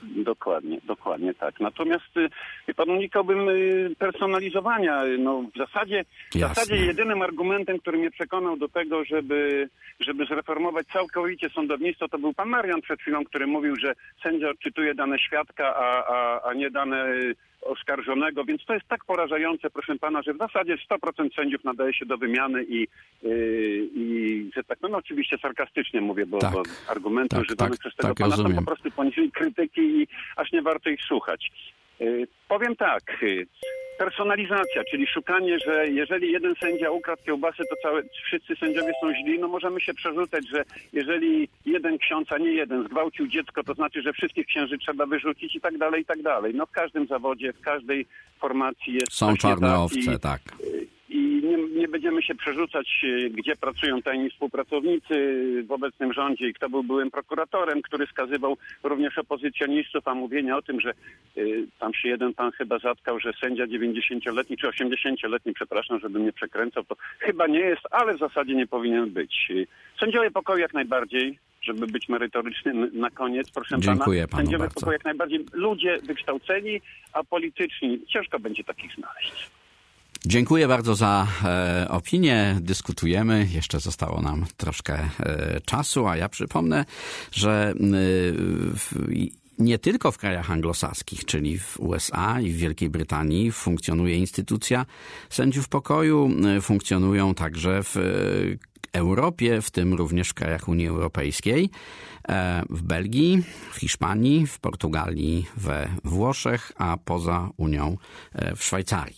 Dokładnie, dokładnie tak. Natomiast wie pan, unikałbym personalizowania. No, w zasadzie, w zasadzie jedynym argumentem, który mnie przekonał do tego, żeby, żeby zreformować całkowicie sądownictwo, to był pan Marian przed chwilą, który mówił, że sędzia odczytuje dane świadka, a, a, a nie dane oskarżonego, więc to jest tak porażające, proszę pana, że w zasadzie sto procent sędziów nadaje się do wymiany i, yy, i że tak, no, no oczywiście sarkastycznie mówię, bo, tak, bo argumenty tak, używane tak, przez tego tak, pana rozumiem. Są po prostu poniżej krytyki i aż nie warto ich słuchać. Yy, powiem tak, yy, personalizacja, czyli szukanie, że jeżeli jeden sędzia ukradł kiełbasę, to całe, wszyscy sędziowie są źli, no możemy się przerzucać, że jeżeli jeden ksiądz, a nie jeden, zgwałcił dziecko, to znaczy, że wszystkich księży trzeba wyrzucić i tak dalej, i tak dalej. No w każdym zawodzie, w każdej formacji jest... Są czarne owce, tak. I nie, nie będziemy się przerzucać, gdzie pracują tajni współpracownicy w obecnym rządzie i kto był byłym prokuratorem, który skazywał również opozycjonistów, a mówienie o tym, że y, tam się jeden pan chyba zatkał, że sędzia dziewięćdziesięcioletni czy osiemdziesięcioletni, przepraszam, żebym nie przekręcał, to chyba nie jest, ale w zasadzie nie powinien być. Sędziowie pokoju jak najbardziej, żeby być merytoryczny na koniec, proszę Dziękuję pana. Sędziowie bardzo. pokoju jak najbardziej, ludzie wykształceni, a polityczni, ciężko będzie takich znaleźć. Dziękuję bardzo za e, opinię. Dyskutujemy. Jeszcze zostało nam troszkę e, czasu, a ja przypomnę, że e, w, nie tylko w krajach anglosaskich, czyli w U S A i w Wielkiej Brytanii funkcjonuje instytucja sędziów pokoju. Funkcjonują także w Europie, w tym również w krajach Unii Europejskiej, w Belgii, w Hiszpanii, w Portugalii, we Włoszech, a poza Unią w Szwajcarii.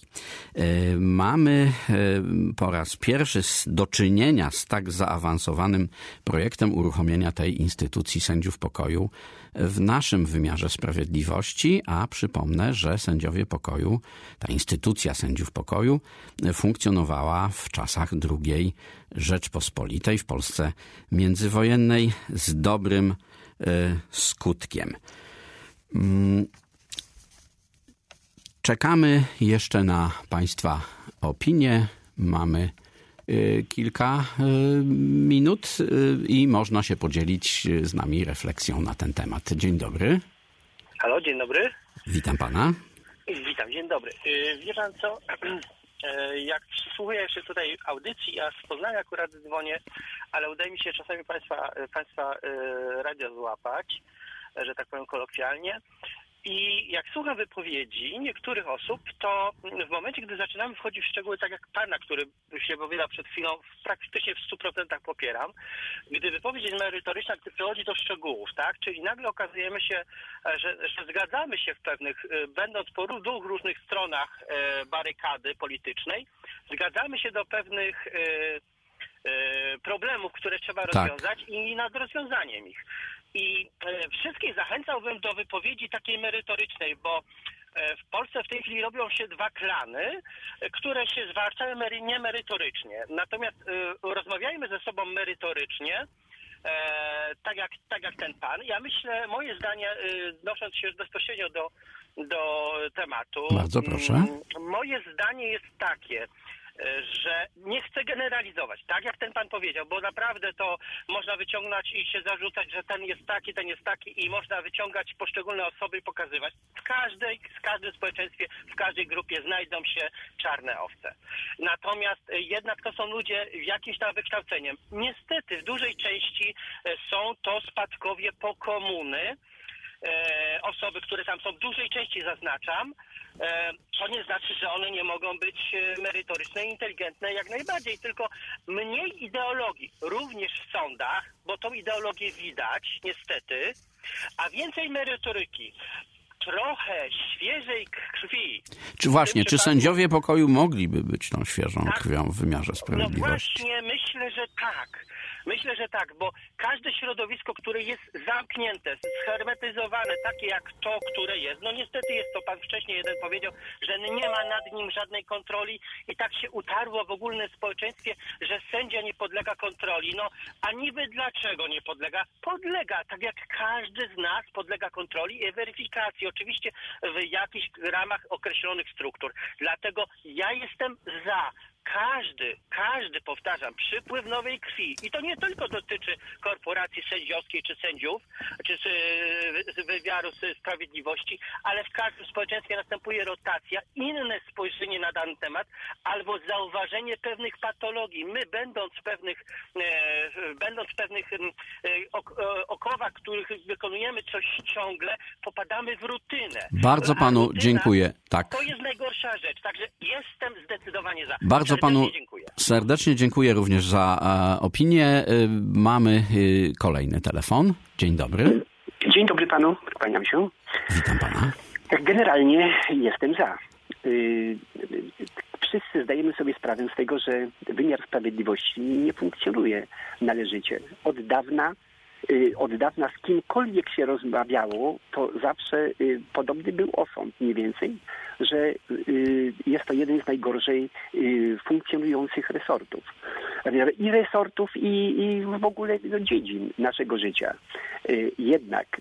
Mamy po raz pierwszy do czynienia z tak zaawansowanym projektem uruchomienia tej instytucji sędziów pokoju w naszym wymiarze sprawiedliwości, a przypomnę, że sędziowie pokoju, ta instytucja sędziów pokoju funkcjonowała w czasach drugiej Rzeczpospolitej w Polsce międzywojennej z dobrym y, skutkiem. Mm. Czekamy jeszcze na Państwa opinie. Mamy y, kilka y, minut y, i można się podzielić z nami refleksją na ten temat. Dzień dobry. Halo, dzień dobry. Witam pana. Witam, dzień dobry. Wie pan co, jak przysłuchuję się tutaj audycji, ja z Poznania akurat dzwonię, ale udaje mi się czasami państwa, państwa radio złapać, że tak powiem kolokwialnie. I jak słucham wypowiedzi niektórych osób, to w momencie, gdy zaczynamy wchodzić w szczegóły, tak jak pana, który się wypowiadał przed chwilą, praktycznie w stu procentach popieram, gdy wypowiedź jest merytoryczna, gdy przechodzi do szczegółów, tak? Czyli nagle okazujemy się, że, że zgadzamy się w pewnych, będąc po dwóch różnych stronach barykady politycznej, zgadzamy się do pewnych problemów, które trzeba tak. rozwiązać i nad rozwiązaniem ich. I e, wszystkich zachęcałbym do wypowiedzi takiej merytorycznej, bo e, w Polsce w tej chwili robią się dwa klany, e, które się zwalczają mery, niemerytorycznie. Natomiast e, rozmawiajmy ze sobą merytorycznie, e, tak, jak, tak jak ten pan. Ja myślę, moje zdanie, e, odnosząc się już bezpośrednio do, do tematu. Bardzo proszę. M, moje zdanie jest takie, że nie chcę generalizować, tak jak ten pan powiedział, bo naprawdę to można wyciągnąć i się zarzucać, że ten jest taki, ten jest taki i można wyciągać poszczególne osoby i pokazywać. W każdej, w każdym społeczeństwie, w każdej grupie znajdą się czarne owce. Natomiast jednak to są ludzie w jakimś tam wykształceniem. Niestety w dużej części są to spadkowie po komuny, E, osoby, które tam są w dużej części zaznaczam, e, to nie znaczy, że one nie mogą być merytoryczne i inteligentne jak najbardziej, tylko mniej ideologii, również w sądach, bo tą ideologię widać niestety, a więcej merytoryki. Trochę świeżej krwi. Czy właśnie, czy sędziowie pokoju mogliby być tą świeżą tak, krwią w wymiarze sprawiedliwości? No właśnie, myślę, że tak. Myślę, że tak, bo każde środowisko, które jest zamknięte, shermetyzowane, takie jak to, które jest, no niestety jest to, pan wcześniej jeden powiedział, że nie ma nad nim żadnej kontroli i tak się utarło w ogólnym społeczeństwie, że sędzia nie podlega kontroli. No, a niby dlaczego nie podlega? Podlega, tak jak każdy z nas podlega kontroli i weryfikacji, oczywiście w jakichś ramach określonych struktur. Dlatego ja jestem za każdy, każdy, powtarzam, przypływ nowej krwi i to nie tylko dotyczy korporacji sędziowskiej czy sędziów, czy z wymiaru sprawiedliwości, ale w każdym społeczeństwie następuje rotacja, inne spojrzenie na dany temat albo zauważenie pewnych patologii. My, będąc w pewnych, e, będąc w pewnych e, ok, e, okowach, których wykonujemy coś ciągle, popadamy w rutynę. Bardzo panu rutyna, dziękuję. Tak. To jest najgorsza rzecz, także jestem zdecydowanie za. Bardzo serdecznie panu dziękuję. serdecznie dziękuję również za e, opinię. E, mamy e, kolejny telefon. Dzień dobry. Dzień dobry panu, kłaniam się. Witam pana. Generalnie jestem za. Wszyscy zdajemy sobie sprawę z tego, że wymiar sprawiedliwości nie funkcjonuje należycie. Od dawna, od dawna z kimkolwiek się rozmawiało, to zawsze podobny był osąd mniej więcej, że jest to jeden z najgorzej funkcjonujących resortów. I resortów, i, i w ogóle dziedzin naszego życia. Jednak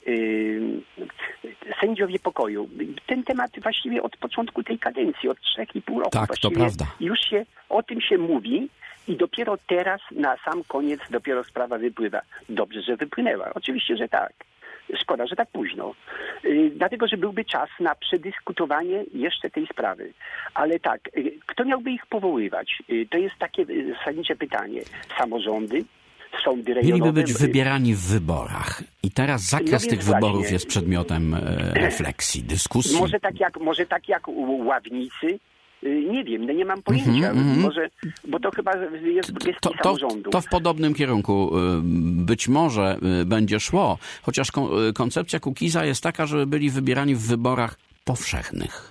sędziowie pokoju, ten temat właściwie od początku tej kadencji, od trzech i pół roku tak, właściwie to prawda. Już się o tym się mówi i dopiero teraz na sam koniec dopiero sprawa wypływa. Dobrze, że wypłynęła. Oczywiście, że tak. Szkoda, że tak późno. Yy, dlatego, że byłby czas na przedyskutowanie jeszcze tej sprawy. Ale tak, yy, kto miałby ich powoływać? Yy, to jest takie yy, zasadnicze pytanie. Samorządy? Sądy rejonowe? Mieliby być wybierani w wyborach. I teraz zakres no tych właśnie, wyborów jest przedmiotem e, refleksji, dyskusji. Może tak jak, może tak jak ławnicy? Nie wiem, no nie mam pojęcia, mm-hmm. może, bo to chyba jest kwestia to, to, samorządu. To w podobnym kierunku być może będzie szło, chociaż koncepcja Kukiza jest taka, żeby byli wybierani w wyborach powszechnych.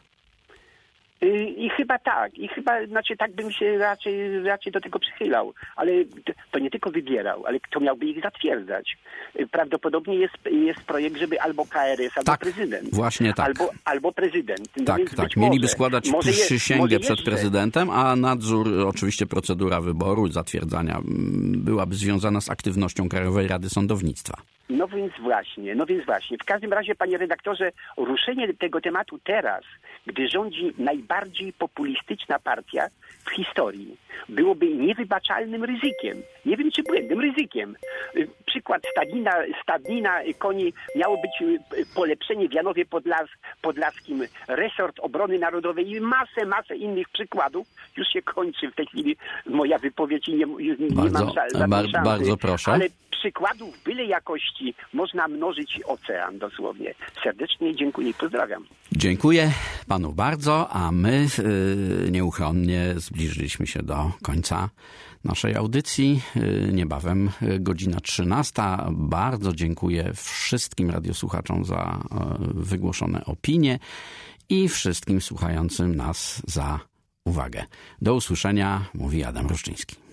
I, I chyba tak, i chyba, znaczy tak bym się raczej, raczej do tego przychylał, ale to nie tylko wybierał, ale kto miałby ich zatwierdzać. Prawdopodobnie jest, jest projekt, żeby albo K R S, albo tak, prezydent. Właśnie tak. Albo, albo prezydent. No tak, więc tak. Mieliby może, składać może przysięgę jest, przed prezydentem, a nadzór, oczywiście procedura wyboru, zatwierdzania byłaby związana z aktywnością Krajowej Rady Sądownictwa. No więc właśnie, no więc właśnie. W każdym razie, panie redaktorze, ruszenie tego tematu teraz, gdy rządzi najbardziej populistyczna partia w historii, byłoby niewybaczalnym ryzykiem. Nie wiem, czy błędem, ryzykiem. Przykład stadnina, stadnina koni miało być polepszenie w Janowie Podlas, Podlaskim, resort obrony narodowej i masę, masę innych przykładów. Już się kończy w tej chwili moja wypowiedź i nie, nie bardzo, mam żadnej bar, szansy. Bardzo proszę. Ale przykładów byle jakości można mnożyć ocean dosłownie. Serdecznie dziękuję i pozdrawiam. Dziękuję panu bardzo, a my yy, nieuchronnie zbliżyliśmy się do końca naszej audycji. Yy, niebawem godzina trzynasta. Bardzo dziękuję wszystkim radiosłuchaczom za yy, wygłoszone opinie i wszystkim słuchającym nas za uwagę. Do usłyszenia, mówi Adam Ruszczyński.